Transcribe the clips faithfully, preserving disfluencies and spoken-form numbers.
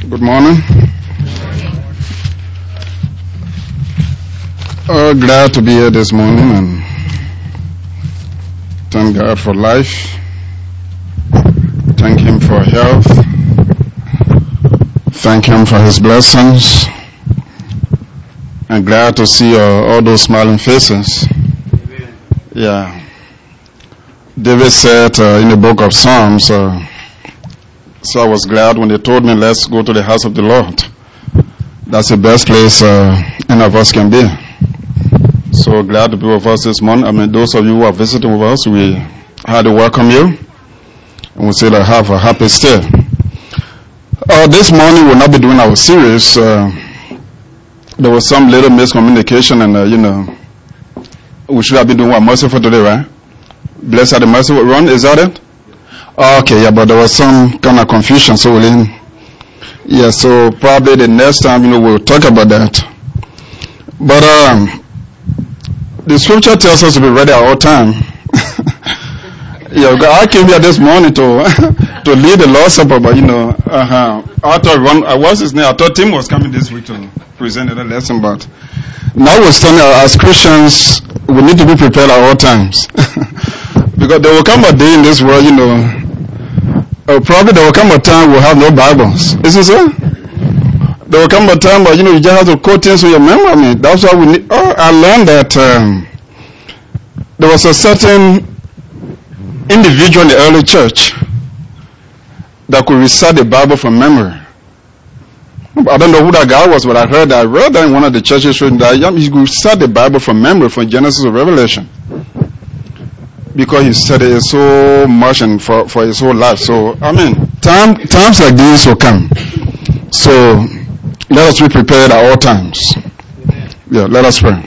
Good morning. Uh, glad to be here this morning and thank God for life. Thank Him for health. Thank Him for His blessings. And glad to see uh, all those smiling faces. Yeah. David said uh, in the book of Psalms, uh, so I was glad when they told me, let's go to the house of the Lord. That's the best place uh, any of us can be. So glad to be with us this morning. I mean, those of you who are visiting with us, we had to welcome you. And we say that have a happy stay. Uh, this morning we'll not be doing our series. Uh, there was some little miscommunication and, uh, you know, we should have been doing what merciful today, right? Blessed are the merciful. Ron, is that it? Okay, yeah, but there was some kind of confusion, so we'll, yeah, so probably the next time, you know, we'll talk about that. But um, the scripture tells us to be ready at all time. Yeah, I came here this morning to to lead the Lord's Supper, but you know, uh-huh. I thought one, uh, what's his name? I thought Tim was coming this week to present the lesson, but now we're standing as Christians, we need to be prepared at all times. Because there will come a day in this world, you know, Uh, probably there will come a time we'll have no Bibles. Isn't it so? There will come a time where, you know, you just have to quote things with your memory. I mean, that's why we need. Oh, I learned that um, there was a certain individual in the early church that could recite the Bible from memory. I don't know who that guy was, but I heard that. I read that in one of the churches that he could recite the Bible from memory from Genesis to Revelation. Because he studied it so much and for, for his whole life. So, I mean, time, times like these will come. So, let us be prepared at all times. Yeah, let us pray.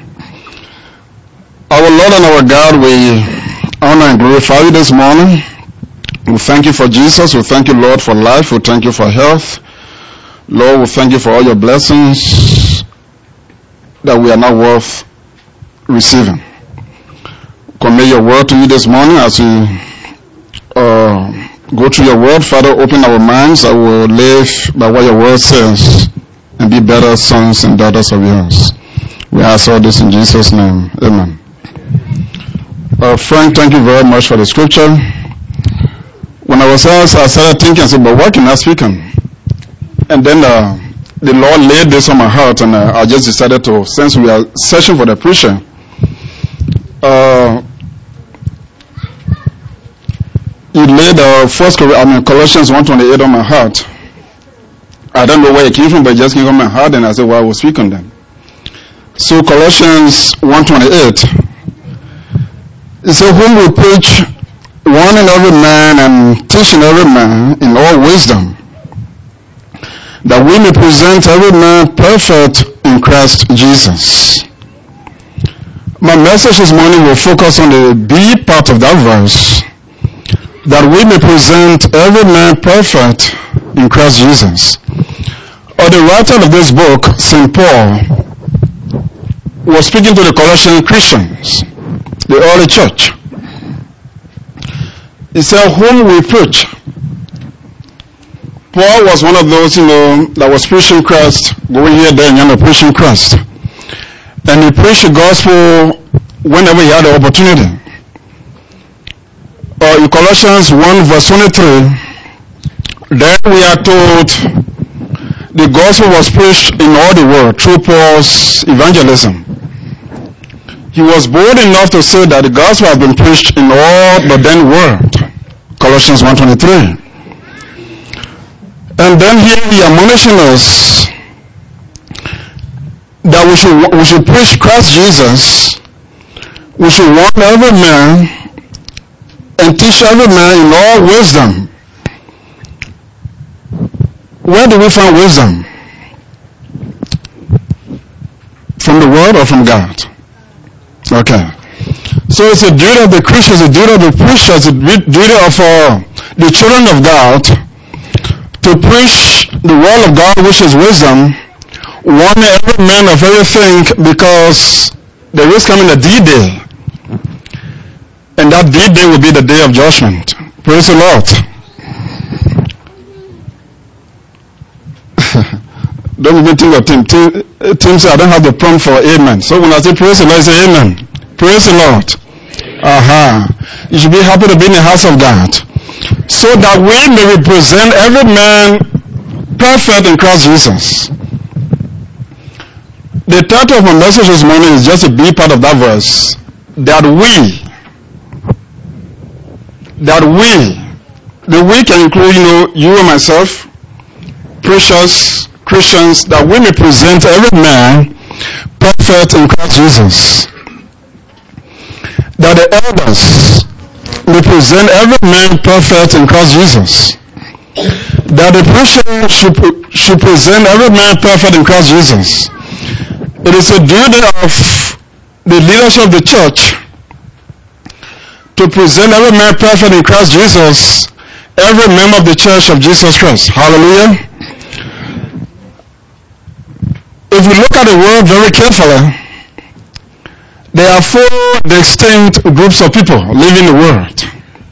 Our Lord and our God, we honor and glorify you this morning. We thank you for Jesus. We thank you, Lord, for life. We thank you for health. Lord, we thank you for all your blessings that we are not worth receiving. Commit your word to you this morning as we uh, go through your word. Father, open our minds that we will live by what your word says and be better sons and daughters of yours. We ask all this in Jesus' name. Amen. Uh, Frank, thank you very much for the scripture. When I was asked, I started thinking, I said, but what can I speak on? And then uh, the Lord laid this on my heart, and uh, I just decided to, since we are searching for the preacher, uh, He laid uh, first, I mean, Colossians one twenty-eight on my heart. I don't know where it came from, but it just came on my heart, and I said, well, I will speak on them. So Colossians one twenty-eight, it says, whom we preach, warning every man and teaching every man in all wisdom, that we may present every man perfect in Christ Jesus. My message this morning will focus on the B part of that verse, that we may present every man perfect in Christ Jesus. Or the writer of this book, Saint Paul, was speaking to the Colossian Christians, the early church. He said, whom we preach. Paul was one of those, you know, that was preaching Christ, going here, there, and you know, preaching Christ. And he preached the gospel whenever he had the opportunity. Uh, in Colossians one verse twenty-three, there we are told the gospel was preached in all the world through Paul's evangelism. He was bold enough to say that the gospel has been preached in all the then world. Colossians one twenty-three. And then here he admonishing us that we should we should preach Christ Jesus. We should warn every man and teach every man in all wisdom. Where do we find wisdom? From the Word or from God? Okay. So it's a duty of the Christians, a duty of the preachers, a duty of uh, the children of God to preach the Word of God, which is wisdom, warning every man of everything, because there is coming a D-Day. And that D-Day will be the day of judgment. Praise the Lord. Don't even think of Tim. Tim, Tim said, I don't have the prompt for amen. So when I say praise the Lord, I say amen. Praise the Lord. Aha. Uh-huh. You should be happy to be in the house of God. So that we may represent every man perfect in Christ Jesus. The title of my message this morning is just a B part of that verse. That we, that we, the we can include, you know, you and myself, precious Christians, that we may present every man perfect in Christ Jesus. That the elders may present every man perfect in Christ Jesus. That the preacher should, should present every man perfect in Christ Jesus. It is a duty of the leadership of the church to present every man perfect in Christ Jesus, every member of the church of Jesus Christ. Hallelujah. If we look at the world very carefully, there are four distinct groups of people living in the world.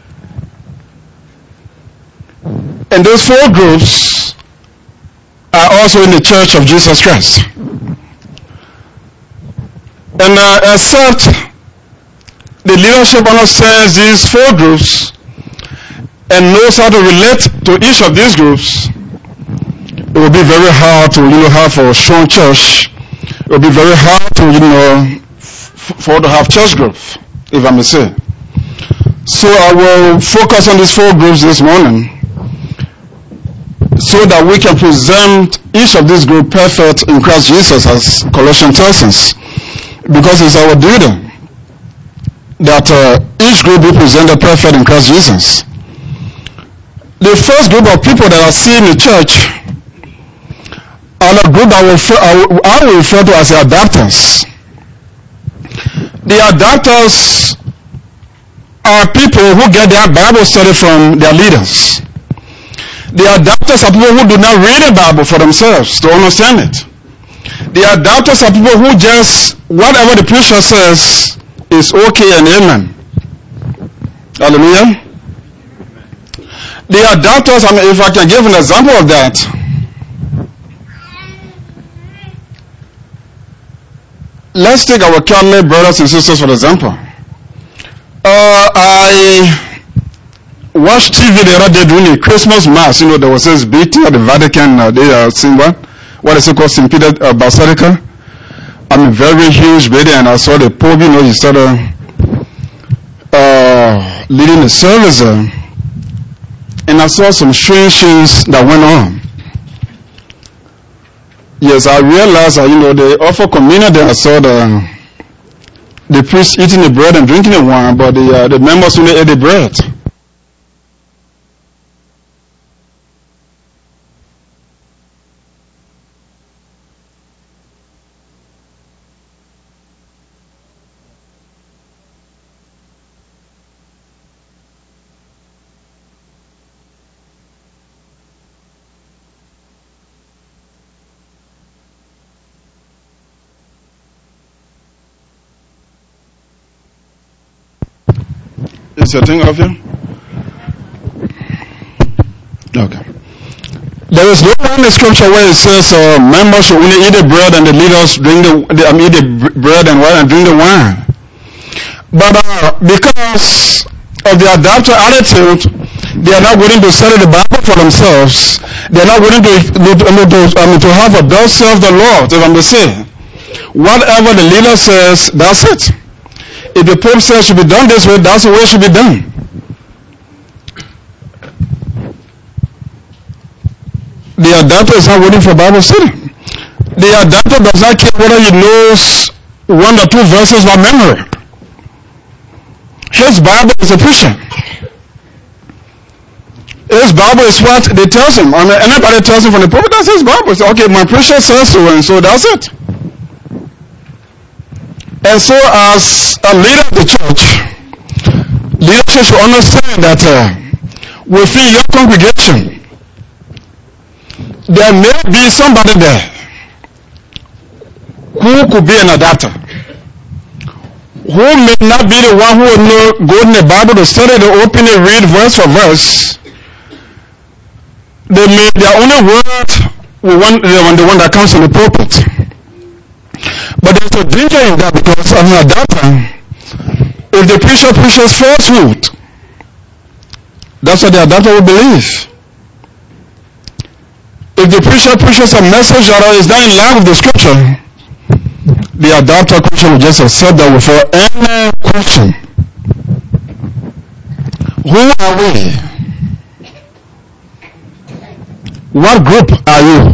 And those four groups are also in the church of Jesus Christ. And uh, except the leadership understands these four groups and knows how to relate to each of these groups, it will be very hard to, you know, have a strong church. It will be very hard to, you know, for to have church growth, if I may say. So I will focus on these four groups this morning so that we can present each of these groups perfect in Christ Jesus, as Colossians tells us. Because it's our duty that uh, each group be presented perfect in Christ Jesus. The first group of people that I see in the church are a group I will, I will refer to as the adapters. The adapters are people who get their Bible study from their leaders. The adapters are people who do not read the Bible for themselves to understand it. The adapters are people who just, whatever the preacher says is okay and amen. Hallelujah. The adapters, I mean, if I can give an example of that, let's take our Catholic brothers and sisters for example. Uh, I watched T V the other day during the Christmas Mass. You know, there was this big thing at the Vatican. Uh, they are uh, saying what? What is it called? Saint Peter uh, Basilica. I mean, very huge building, and I saw the Pope. You know, he started uh, leading the service, uh, and I saw some strange things that went on. Yes, I realized that, you know, they offer communion there. I saw the the priest eating the bread and drinking the wine, but the uh, the members only ate the bread. Is your thing off here? Okay. There is no one in the scripture where it says uh, members should only eat the bread and the leaders drink the, the um, eat the bread and wine and drink the wine. But uh, because of the adapter attitude, they are not willing to study the Bible for themselves. They are not willing to to, to, um, to have a thus serve the Lord, if I'm to say. Whatever the leader says, that's it. If the Pope says it should be done this way, that's the way it should be done. The adapter is not waiting for Bible study. The adapter does not care whether he knows one or two verses by memory. His Bible is a preacher. His Bible is what they tell him. I mean, anybody tells him from the Pope, that's his Bible. So, okay, my preacher says so, and so that's it. And so, as a leader of the church, leadership should understand that uh, within your congregation, there may be somebody there who could be an adapter, who may not be the one who will know, go in the Bible to study, to open and read verse for verse. They may, their only word we want the, the one that comes from the pulpit. But there's a danger in that, because I mean, at that time, if the preacher preaches falsehood, that's what the adapter will believe. If the preacher preaches a message that is not in line with the scripture, the adapter Christian will just accept that without any question. Who are we? What group are you?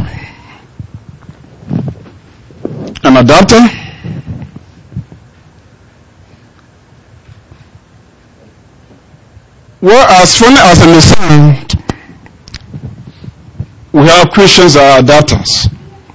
An adapter? Well, as funny as it may sound, we have Christians that are adapters.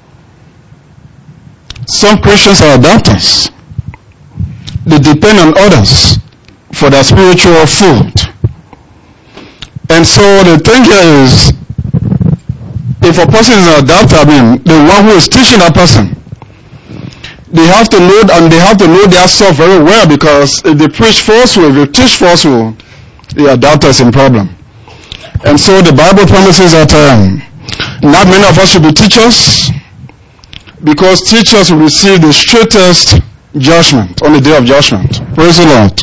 Some Christians are adapters. They depend on others for their spiritual food. And so the thing here is, if a person is an adapter, I mean, the one who is teaching that person, they have to know, and they have to know their stuff very well, because if they preach falsehood, if they teach falsehood, the adapter is in problem. And so the Bible promises that um, not many of us should be teachers, because teachers will receive the straightest judgment on the day of judgment. Praise the Lord.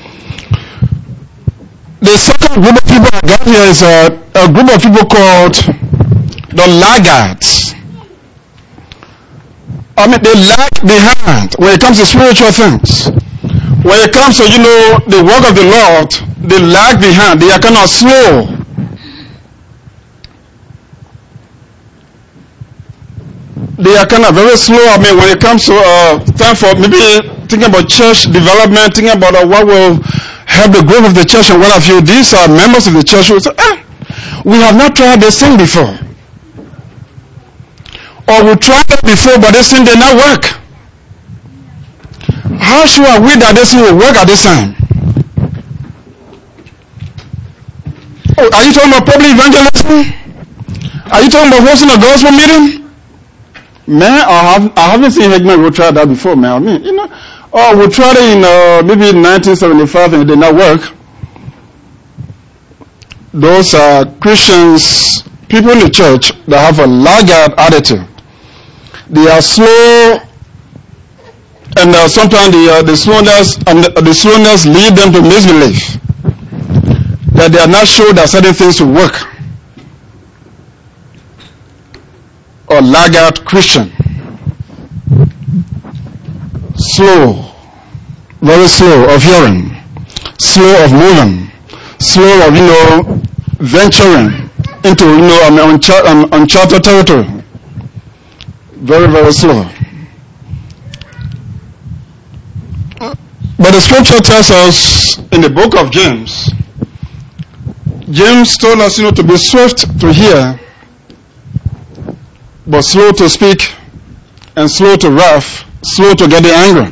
The second group of people I got here is a, a group of people called the laggards. I mean, they lag behind when it comes to spiritual things. When it comes to, you know, the work of the Lord, they lag behind. They are kind of slow. They are kind of very slow. I mean, when it comes to uh, time for maybe thinking about church development, thinking about uh, what will help the growth of the church and what have you. These are members of the church who say, ah, we have not tried this thing before. Or we tried it before, but this thing did not work. How sure are we that this thing will work at this time? Oh, are you talking about public evangelism? Are you talking about hosting a gospel meeting? Man, I, have, I haven't seen Hegman go try that before, man. I mean, you know, oh, we tried it in uh, maybe nineteen seventy-five and it did not work. Those are Christians, people in the church that have a laggard attitude. They are slow, and uh, sometimes the, uh, the slowness and the, the slowness lead them to misbelief, that they are not sure that certain things will work. Or laggard Christian, slow, very slow of hearing, slow of moving, slow of, you know, venturing into, you know, um, unchar- um, uncharted territory. Very, very slow. But the scripture tells us in the book of James, James told us, you know, to be swift to hear, but slow to speak, and slow to wrath, slow to get angry.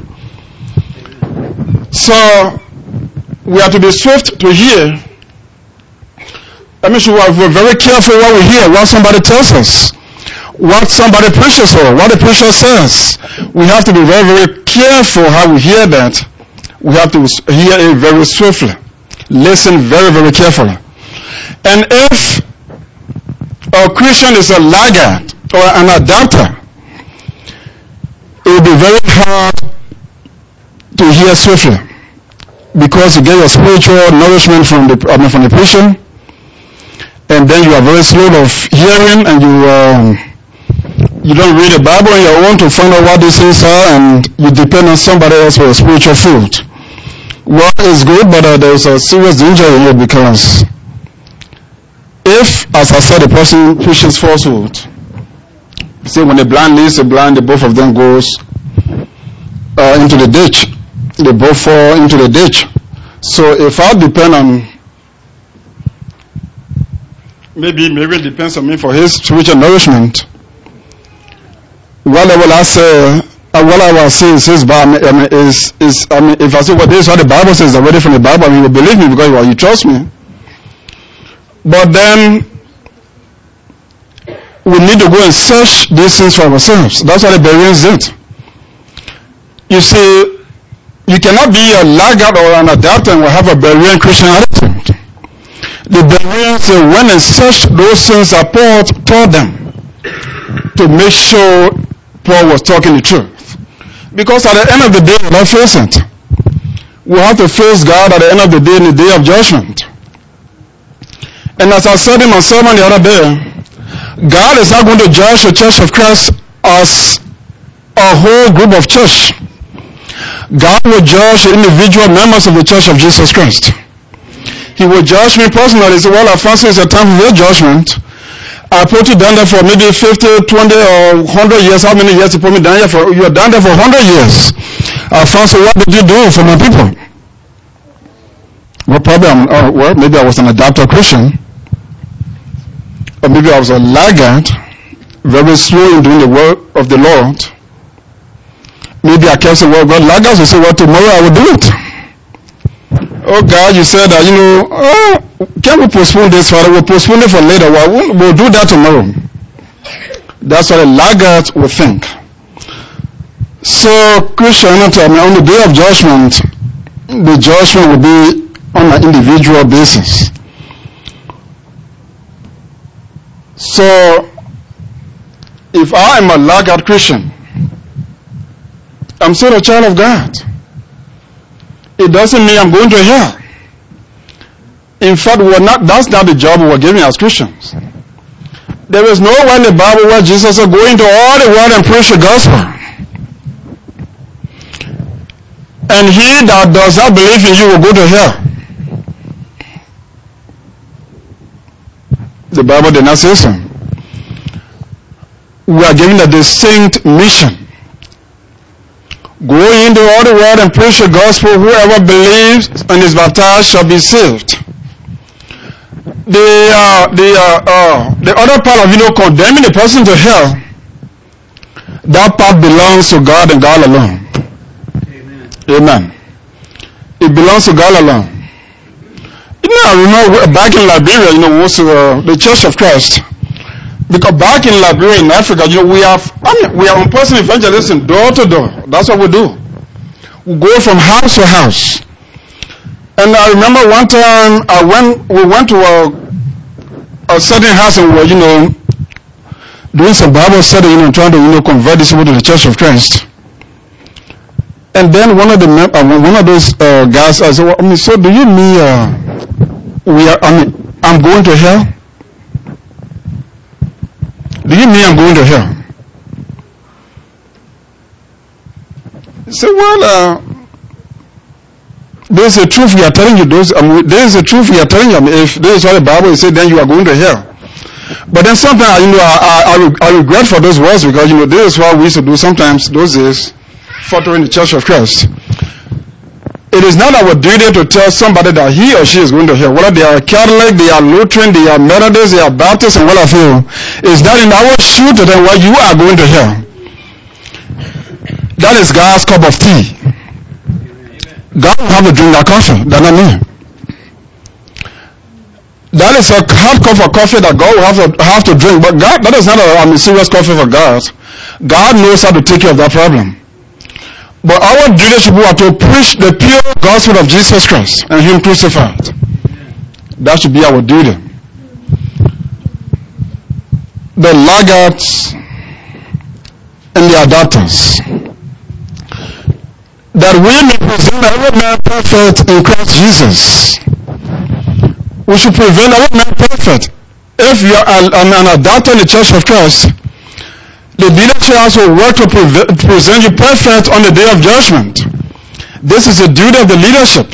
So we have to be swift to hear. That means we are very careful what we hear, what somebody tells us, what somebody preaches or what the preacher says. We have to be very, very careful how we hear that. We have to hear it very swiftly. Listen very, very carefully. And if a Christian is a laggard or an adapter, it will be very hard to hear swiftly, because you get your spiritual nourishment from the I mean, from the preaching, and then you are very slow of hearing, and you um, you don't read the Bible on your own to find out what these things are, and you depend on somebody else for your spiritual food. Well, it's good, but uh, there's a serious danger in it, because if, as I said, the person preaches falsehood, see, when the blind leads the blind, the both of them goes uh, into the ditch. They both fall into the ditch. So if I depend on, maybe maybe it depends on me for his spiritual nourishment, whatever I say, uh, what I will say is his, I mean, is, is, I mean, if I say what this is what the Bible says, already from the Bible, you will believe me because well, you trust me. But then we need to go and search these things for ourselves. That's what the Bereans did. You see, you cannot be a laggard or an adapter and will have a Berean Christian attitude. The Bereans uh, went and searched those things that Paul taught them. to make sure Paul was talking the truth. Because at the end of the day, we're not facing it. We have to face God at the end of the day, in the day of judgment. And as I said in my sermon the other day, God is not going to judge the Church of Christ as a whole group of church. God will judge the individual members of the Church of Jesus Christ. He will judge me personally. He said, well, Alfonso, it's a time for your judgment. I put you down there for maybe fifty, twenty, or one hundred years. How many years you put me down here for? You are down there for one hundred years. Alfonso, what did you do for my people? Well, probably I'm, uh, well, maybe I was an adopted Christian. Or maybe I was a laggard, very slow in doing the work of the Lord. Maybe I kept saying, well, God, laggards will say, well, tomorrow I will do it. Oh, God, you said that, you know, oh, can we postpone this, Father? We'll postpone it for later. Well, we'll, we'll do that tomorrow. That's what a laggard will think. So, Christianity, I mean, on the day of judgment, the judgment will be on an individual basis. So, if I am a laggard Christian, I'm still a child of God. It doesn't mean I'm going to hell. In fact, we're not, that's not the job we're giving as Christians. There is nowhere in the Bible where Jesus said, go into all the world and preach the gospel. And he that does not believe in you will go to hell. The Bible did not say so. We are given a distinct mission. Go into all the world and preach the gospel. Whoever believes and is baptized shall be saved. The uh, the uh, uh, the other part of, you know, condemning the person to hell, that part belongs to God and God alone. Amen. Amen. It belongs to God alone. You know, I remember back in Liberia, you know, was uh, the Church of Christ. Because back in Liberia, in Africa, you know, we have, I mean, we are on-person evangelism, door to door. That's what we do. We go from house to house. And I remember one time, I went, we went to a, a certain house and we were, you know, doing some Bible study, you know, trying to, you know, convert these people to the Church of Christ. And then one of the, uh, one of those uh, guys, I said, well, I mean, so do you mean, uh, we are, I mean, I'm going to hell? Do you mean I'm going to hell? He said, well, uh, there's a truth we are telling you. Those, um, there's a truth we are telling you. I mean, if this is what the Bible says, then you are going to hell. But then sometimes, you know, I, I, I regret for those words because, you know, this is what we used to do sometimes those days, following the Church of Christ. It is not our duty to tell somebody that he or she is going to hell. Whether they are Catholic, they are Lutheran, they are Methodist, they are Baptist, and what have you. It's not in our shoe to them where you are going to hell. That is God's cup of tea. God will have to drink that coffee. That's not me. That is a hard cup of coffee that God will have to, have to drink. But God, that is not a, I mean, serious coffee for God. God knows how to take care of that problem. But our duty should be to preach the pure gospel of Jesus Christ and Him crucified. That should be our duty. The laggards and the adopters. That we may present every man perfect in Christ Jesus. We should present every man perfect. If you are an, an adopter in the Church of Christ, the leadership also work to pre- present you perfect on the day of judgment. This is the duty of the leadership.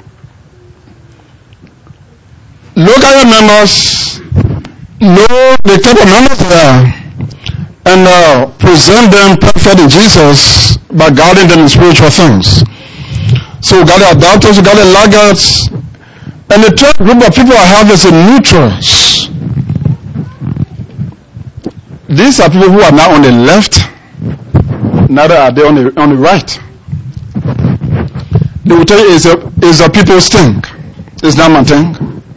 Look at your members, know the type of members they are, and uh, present them perfect in Jesus by guiding them in spiritual things. So we got the adopters, we got the laggards, and the third group of people I have is the neutrals. These are people who are now on the left, neither are they on the on the right. They will tell you it's a it's a people's thing. It's not my thing.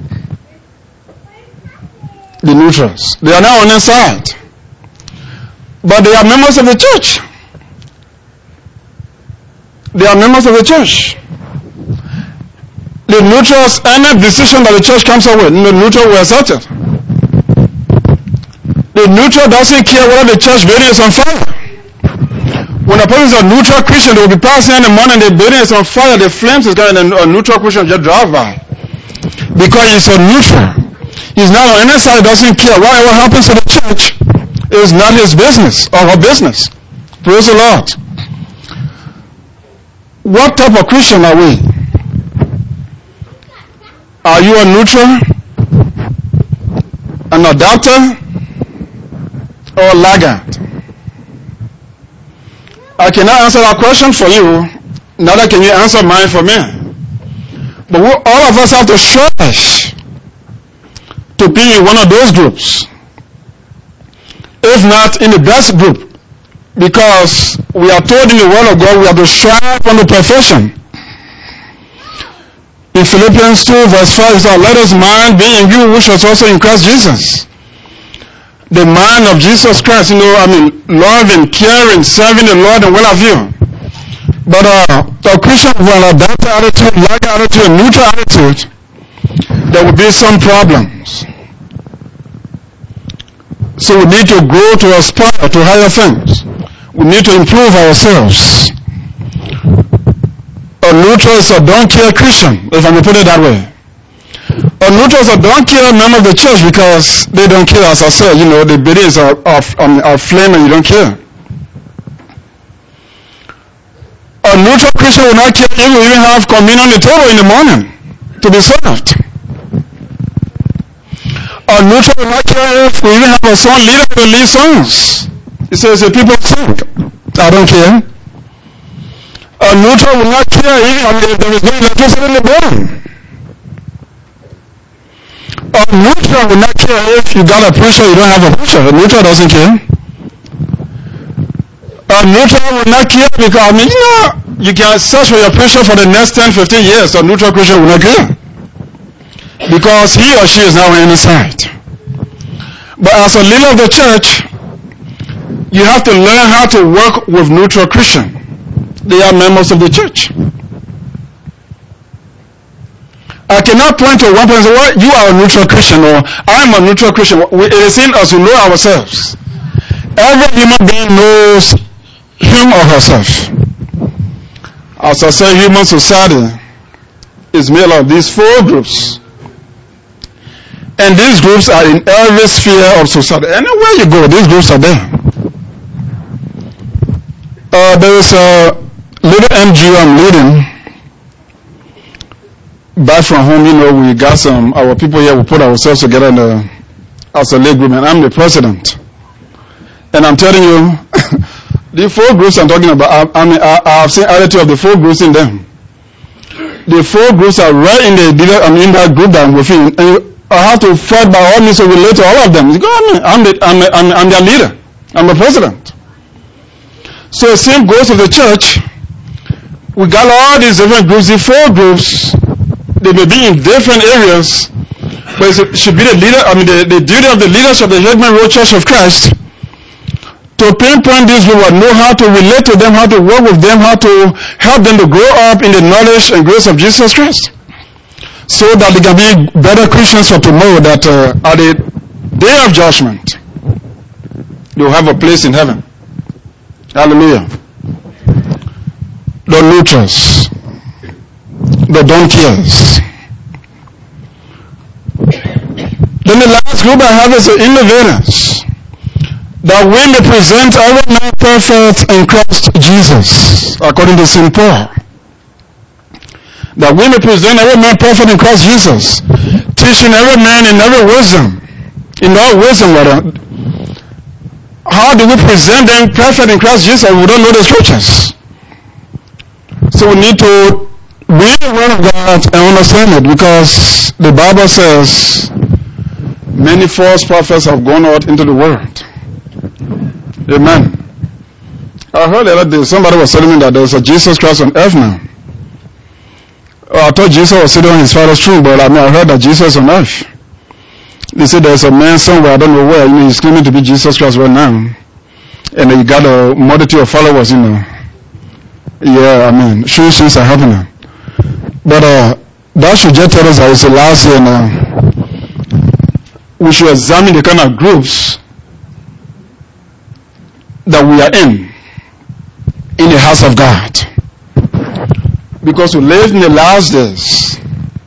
The neutrals. They are now on their side. But they are members of the church. They are members of the church. The neutrals, any decision that the church comes up with, the neutral will accept it. The neutral doesn't care whether the church building is on fire. When a person is a neutral Christian, they will be passing in the morning, the building is on fire, the flames is going, and a neutral Christian just drive by. Because he's a neutral. He's not on any side, doesn't care. Whatever happens to the church is not his business or her business. Praise the Lord. What type of Christian are we? Are you a neutral, an adapter, or a laggard? I cannot answer that question for you, neither can you answer mine for me. But we, all of us have to strive to be in one of those groups, if not in the best group, because we are told in the Word of God we have to strive on the perfection. In Philippians two verse five, it says, let us mind be in you which was also in Christ Jesus. The mind of Jesus Christ, you know, I mean, loving, caring, serving the Lord and what have you. But uh, a Christian with an adaptive attitude, like attitude, neutral attitude, there will be some problems. So we need to grow to aspire to higher things. We need to improve ourselves. A neutral is a don't care Christian, if I may put it that way. A neutral is a don't care member of the church because they don't care, as I said, you know, the buildings are, are, are flame and you don't care. A neutral Christian will not care if we even have communion on the table in the morning to be served. A neutral will not care if we even have a song leader to lead songs. He says, the people sing. I don't care. A neutral will not care even if there is no electricity in the building. A neutral will not care if you got a preacher, you don't have a preacher. A neutral doesn't care. A neutral will not care because, I mean, you know, you can search for your preacher for the next ten, fifteen years. A neutral Christian will not care. Because he or she is now on any side. But as a leader of the church, you have to learn how to work with neutral Christians. They are members of the church. I cannot point to one person and say, well, you are a neutral Christian or I am a neutral Christian. It is in us, we know ourselves. Every human being knows him or herself. As I say, human society is made of these four groups. And these groups are in every sphere of society. Anywhere you go, these groups are there. Uh, there is a little N G O I'm leading. Back from home, you know, we got some, our people here, we put ourselves together in the, as a league group, and I'm the president. And I'm telling you, the four groups I'm talking about, I, I mean, I, I've seen attitude of the four groups in them. The four groups are right in the, I mean, in that group that I'm within. And you, I have to fight by all means to relate to all of them. You go, I mean, I'm, the, I'm, I'm, I'm their leader. I'm the president. So the same goes to the church. We got all these different groups, the four groups. They may be in different areas, but it should be the leader, I mean, the, the duty of the leadership of the Hillsman Road Church of Christ to pinpoint these people and know how to relate to them, how to work with them, how to help them to grow up in the knowledge and grace of Jesus Christ, so that they can be better Christians for tomorrow, that uh, at the day of judgment, they will have a place in heaven. Hallelujah. The neutrals. The don't cares. Then the last group I have is the innovators. That we may present every man perfect in Christ Jesus, according to Saint Paul. That we may present every man perfect in Christ Jesus, teaching every man in every wisdom, in all wisdom, rather. How do we present them perfect in Christ Jesus? We don't know the scriptures. So we need to read the Word of God and understand it, because the Bible says many false prophets have gone out into the world. Amen. I heard the other day somebody was telling me that there's a Jesus Christ on earth now. Oh, I thought Jesus was sitting on his father's throne, but I mean I heard that Jesus is on earth. They said there's a man somewhere, I don't know where, you know, he's claiming to be Jesus Christ right now. And he got a multitude of followers, you know. Yeah, I mean, sure things are happening. But uh, that should just tell us that it's the last year now. We should examine the kind of groups that we are in, in the house of God. Because we live in the last days.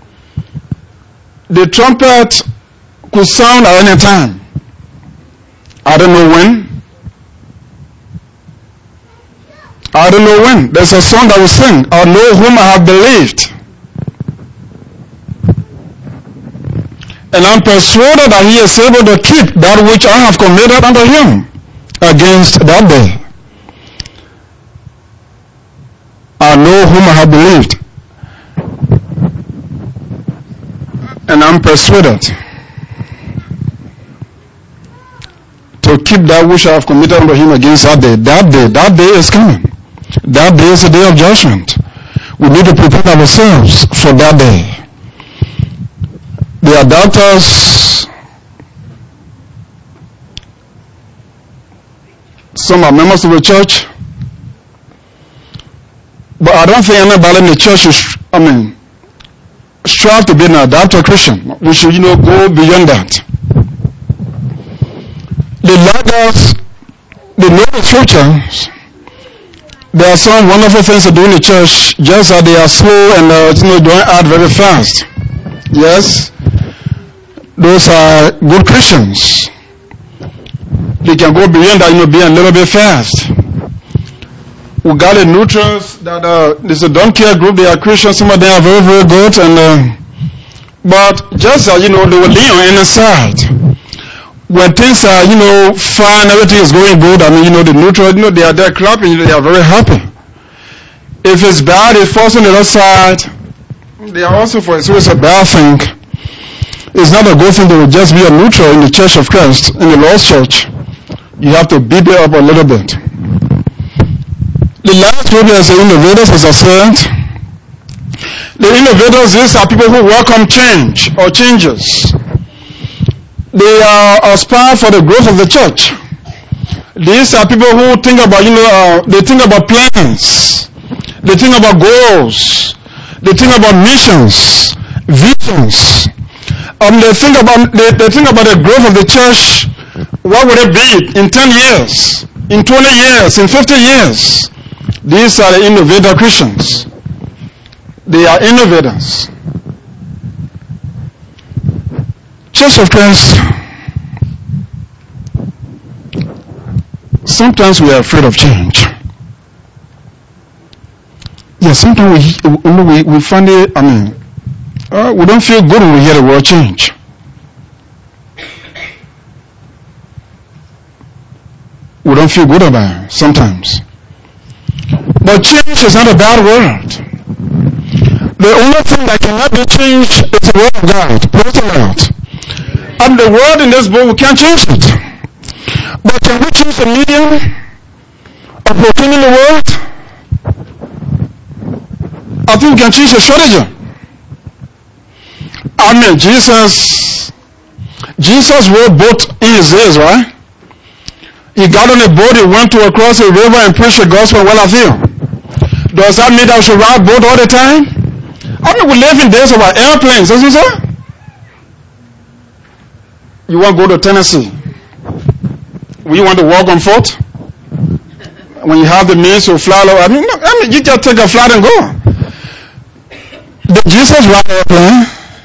The trumpet could sound at any time. I don't know when. I don't know when. There's a song that we sing. I know whom I have believed. And I'm persuaded that he is able to keep that which I have committed unto him against that day. I know whom I have believed. And I'm persuaded to keep that which I have committed unto him against that day. That day, that day is coming. That day is the day of judgment. We need to prepare ourselves for that day. There are doctors, some are members of the church, but I don't think anybody in the church should, I mean, strive to be an adopted Christian. We should, you know, go beyond that. The leaders, they know the scriptures. There are some wonderful things to do in the church, just that they are slow and uh, you know, don't act very fast. Yes, those are good Christians. They can go beyond that, you know, be a little bit fast. We got a neutrals that uh, there's a don't care group. They are Christians. Some of them are very, very good, and uh, but just uh, you know, they will lean on any side. When things are, you know, fine, everything is going good. I mean, you know, the neutral, you know, they are there clapping. They are very happy. If it's bad, it falls on the other side. They are also for it. So it's a bad thing. It's not a good thing to just be a neutral in the Church of Christ, in the Lord's Church. You have to beat it up a little bit. The last group is the innovators, as I said. The innovators, these are people who welcome change or changes. They are aspire for the growth of the church. These are people who think about, you know, uh, they think about plans. They think about goals. They think about missions, visions. Um, they think about they, they think about the growth of the church. What would it be in ten years, in twenty years, in fifty years? These are the innovator Christians. They are innovators. Church of Christ, sometimes we are afraid of change. Yeah, sometimes we, we, we find it, I mean, uh, we don't feel good when we hear the word change. We don't feel good about it sometimes. But change is not a bad word. The only thing that cannot be changed is the word of God. Praise the Lord. And the word in this book, we can't change it. But can we change the medium of proclaiming the word? I think we can change the strategy. I mean, Jesus, Jesus wrote both in his days, right? He got on a boat, he went to across a river and preached the gospel well of him. Does that mean that we should ride boat all the time? I mean, we live in days of our airplanes, doesn't it, sir? You want to go to Tennessee? You want to walk on foot? When you have the means to fly low, I mean, no, I mean, you just take a flight and go. Did Jesus ride an airplane?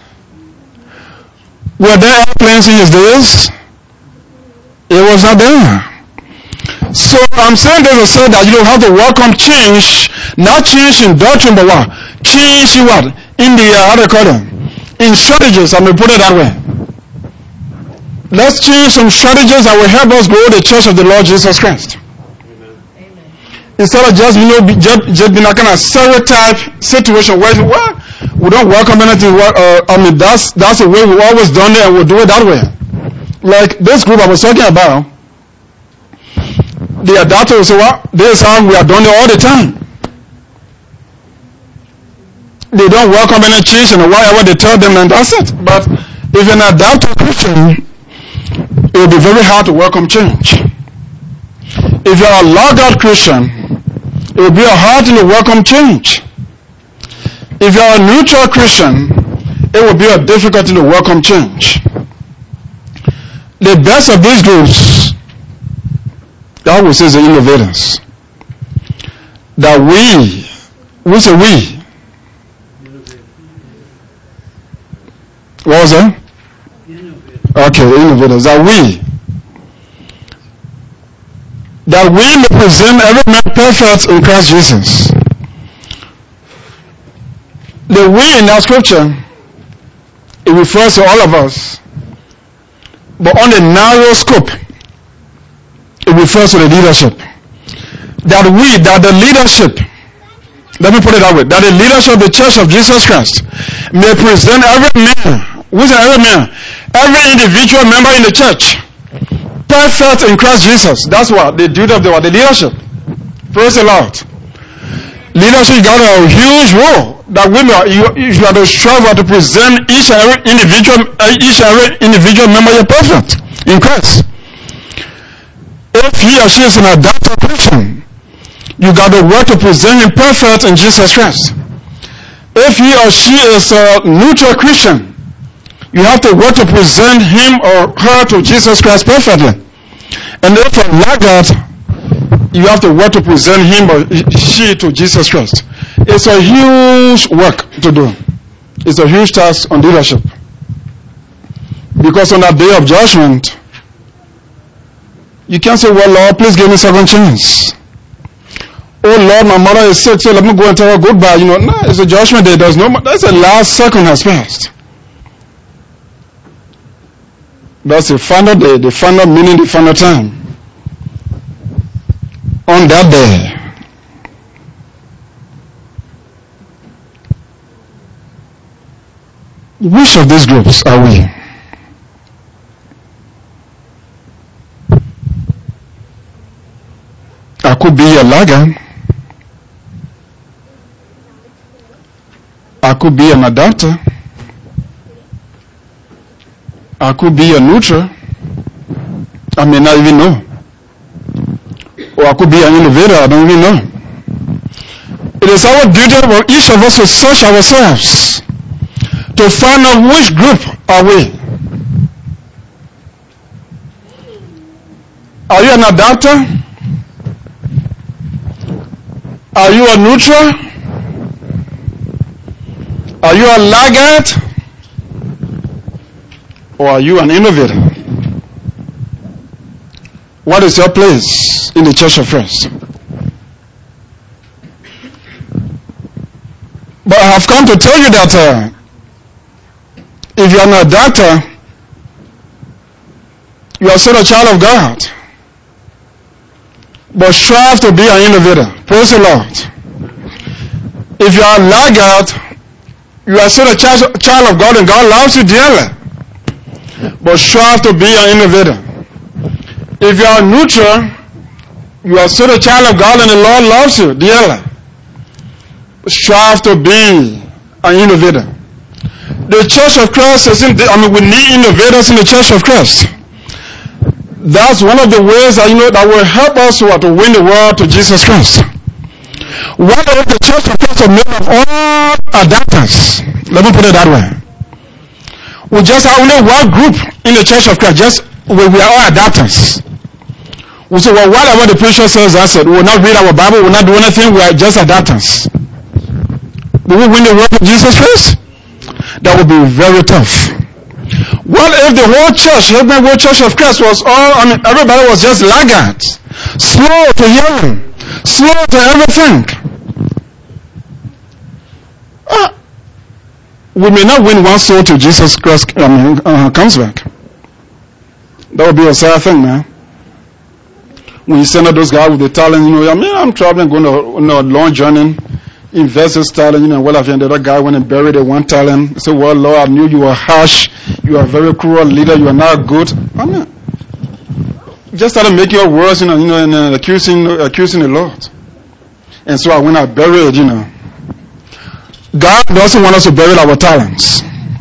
Were there airplanes in his days? It was not there. So I'm saying this to say that you have to welcome change, not change in doctrine, but what? Change in what? In the, uh, how do you call them? In strategies, I'm going to put it that way. Let's change some strategies that will help us grow the church of the Lord Jesus Christ. Amen. Instead of just, you know, be, just, just being a kind of stereotype situation where, well, we don't welcome anything. Uh, I mean, that's, that's the way we've always done it, and we'll do it that way. Like this group I was talking about, the adopter will say, well, this is how we are doing it all the time. They don't welcome any change, and whatever they tell them, and that's it. But if an adopted Christian, it will be very hard to welcome change. If you are a logged out Christian, it will be a hard thing to welcome change. If you are a neutral Christian, it will be a difficult thing to welcome change. The best of these groups That will say the innovators. That we, we say we. What was that? Okay, innovators. That we. That we may present every man perfect in Christ Jesus. The we in that scripture, it refers to all of us. But on the narrow scope, it refers to the leadership. That we, that the leadership, let me put it that way, that the leadership of the Church of Jesus Christ may present every man, who's every man, every individual member in the church, perfect in Christ Jesus. That's what the duty of the, the leadership. Praise the Lord. Leadership got a huge role. That we are, you, you are to strive to present each and every individual, each and every individual member you're perfect in Christ. If he or she is an adopted Christian, you got to work to present him perfect in Jesus Christ. If he or she is a neutral Christian, you have to work to present him or her to Jesus Christ perfectly. And if a laggard, you have to work to present him or she to Jesus Christ. It's a huge work to do. It's a huge task on leadership. Because on that day of judgment, you can't say, well, Lord, please give me a second chance. Oh, Lord, my mother is sick, so let me go and tell her goodbye. You know, no, it's a judgment day. There's no, that's the last second has passed. That's the final day, the final meaning, the final time. On that day, which of these groups are we? I could be a lagger. I could be an adapter. I could be a neutral. I may not even know. Or I could be an innovator. I don't even know. It is our duty for each of us to search ourselves to find out which group are we. Are you an adapter? Are you a neutral? Are you a laggard? Or are you an innovator? What is your place in the Church of Christ? But I have come to tell you that uh, if you are not a doctor, you are still a child of God. But strive to be an innovator. Praise the Lord. If you are a laggard, you are still a child of God and God loves you dearly. But strive to be an innovator. If you are neutral, you are still a child of God and the Lord loves you dearly. Strive to be an innovator. The Church of Christ is in the, I mean, we need innovators in the Church of Christ. That's one of the ways that, you know, that will help us to, to win the world to Jesus Christ. What if the Church of Christ is made of all adapters? Let me put it that way. We just have only one group in the Church of Christ. Just we, we are all adapters. We say, well, whatever the preacher says, that's it. We will not read our Bible. We will not do anything. We are just adapters. Will we win the world to Jesus Christ? That would be very tough. What if the whole church, the whole Church of Christ was all, I mean, everybody was just laggards, slow to hearing, slow to everything? Uh, we may not win one soul to Jesus Christ I mean, uh, comes back. That would be a sad thing, man. When you send out those guys with the talent, you know, I mean, I'm traveling, going on a long journey, invest this talent, you know, well, I've the other guy went and buried the one talent. Say, well, Lord, I knew you were harsh, you are a very cruel leader, you are not good. I mean, just started making it worse, you know, you know, and uh, accusing, accusing the Lord. And so I went out buried, you know. God doesn't want us to bury our talents.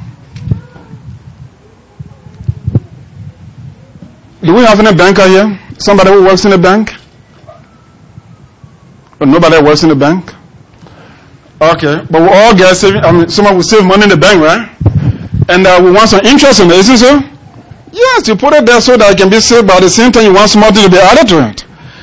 Do we have any banker here? Somebody who works in a bank? Or nobody works in the bank? Okay, but we all get saving. I mean, someone will save money in the bank, right? And uh, we want some interest in it, isn't it so? Yes, you put it there so that it can be saved, but at the same time, you want something to be added to it.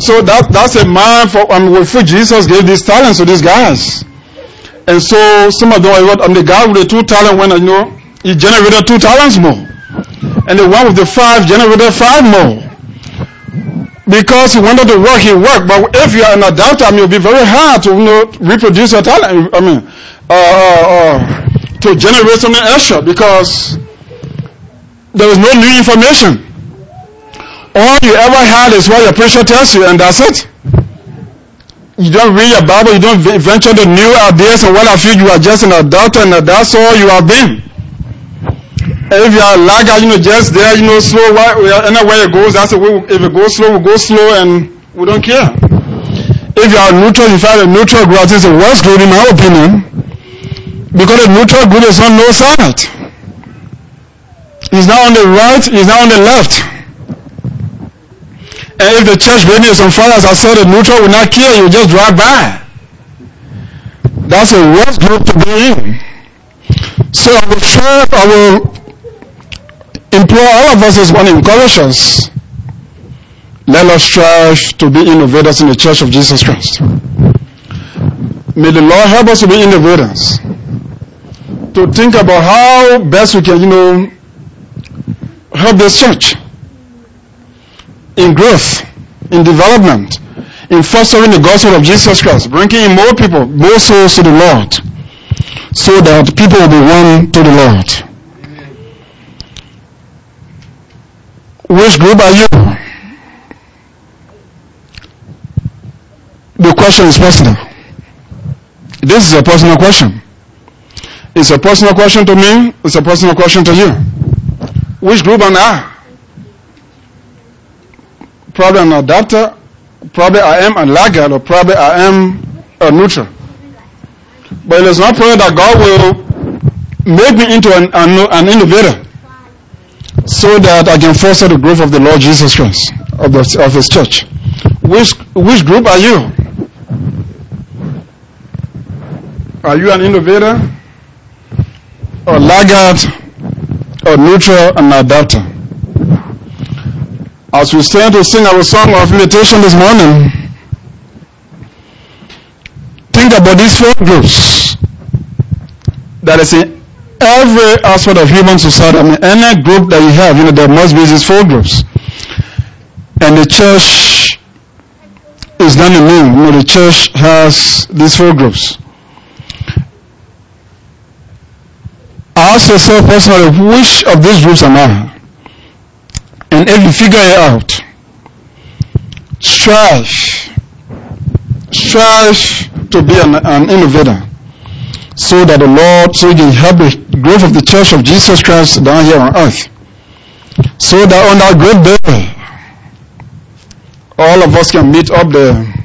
So that that's a man for um, with who Jesus gave these talents to these guys. And so some of them were what, and the guy with the two talents, when you know, he generated two talents more. And the one with the five generated five more. Because he wanted to work, he worked. But if you are an adapter, I mean, it will be very hard to, you know, reproduce your talent. I mean, uh, uh, uh, to generate something extra, because there is no new information. All you ever had is what your preacher tells you, and that's it. You don't read your Bible, you don't venture the new ideas, and what have you, you are just an adapter, and that's all you have been. And if you are a lagger, you know, just there, you know, slow, anywhere it goes, that's the way. If it goes slow, we go slow, and we don't care. If you are neutral, in fact, a neutral group is the worst group, in my opinion, because a neutral group is on no side. He's not on the right, he's not on the left. And if the church building is on fire, as I said, the neutral will not care, you will just drive by. That's a worst group to be in. So I will try, I will implore all of us as one, encourage us. Let us strive to be innovators in the Church of Jesus Christ. May the Lord help us to be innovators. To think about how best we can, you know, help this church in growth, in development, in fostering the gospel of Jesus Christ, bringing in more people, more souls to the Lord, so that people will be won to the Lord. Which group are you? The question is personal. This is a personal question. It's a personal question to me, it's a personal question to you. Which group am I? Probably an adapter, probably I am a laggard, or probably I am a neutral. But it is not prayer that God will make me into an, an, an innovator, so that I can foster the growth of the Lord Jesus Christ, of, the, of His church. Which, which group are you? Are you an innovator, or laggard, or neutral, and adapter? As we stand to sing our song of invitation this morning, think about these four groups that is in every aspect of human society. I mean, any group that you have, you know, there must be these four groups. And the church is not immune. You know, the church has these four groups. Ask yourself personally, which of these groups am I? And if you figure it out, strive, strive to be an, an innovator, so that the Lord, so you can help the growth of the Church of Jesus Christ down here on earth. So that on that great day, all of us can meet up there